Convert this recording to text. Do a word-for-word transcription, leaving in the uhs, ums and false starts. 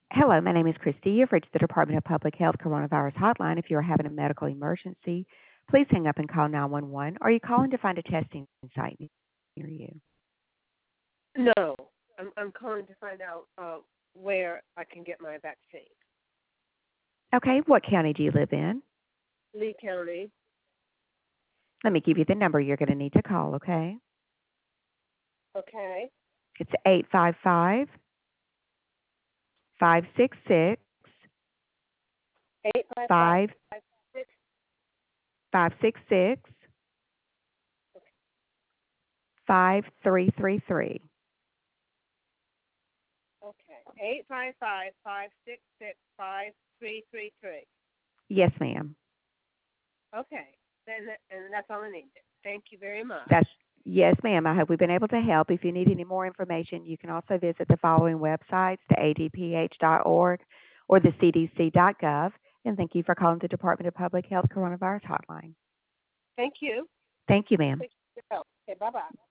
Hello, my name is Christy. You've reached the Department of Public Health Coronavirus Hotline. If you are having a medical emergency, please hang up and call nine one one. Or are you calling to find a testing site near you? No, I'm I'm calling to find out uh, where I can get my vaccine. Okay, what county do you live in? Lee County. Let me give you the number you're going to need to call, okay? Okay. It's eight five five, five six six, Eight five five five five six. five six six, five three three three. Okay. Eight five five five six six five three three three. Yes, ma'am. Okay. Then and that's all I needed. Thank you very much. That's Yes, ma'am. I hope we've been able to help. If you need any more information, you can also visit the following websites, the A D P H dot org or the C D C dot gov. And thank you for calling the Department of Public Health Coronavirus Hotline. Thank you. Thank you, ma'am. Appreciate your help. Okay. Bye bye.